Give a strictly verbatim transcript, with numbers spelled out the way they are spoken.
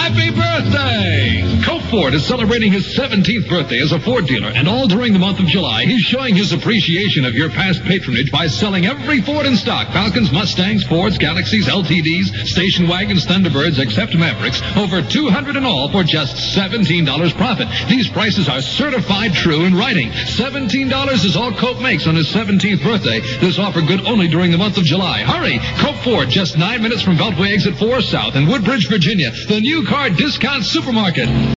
Happy birthday! Cope Ford is celebrating his seventeenth birthday as a Ford dealer, and all during the month of July, he's showing his appreciation of your past patronage by selling every Ford in stock. Falcons, Mustangs, Fords, Galaxies, L T Ds, station wagons, Thunderbirds, except Mavericks. Over two hundred in all for just seventeen dollars profit. These prices are certified true in writing. seventeen dollars is all Cope makes on his seventeenth birthday. This offer good only during the month of July. Hurry! Cope Ford, just nine minutes from Beltway Exit four South in Woodbridge, Virginia. The new car discount supermarket.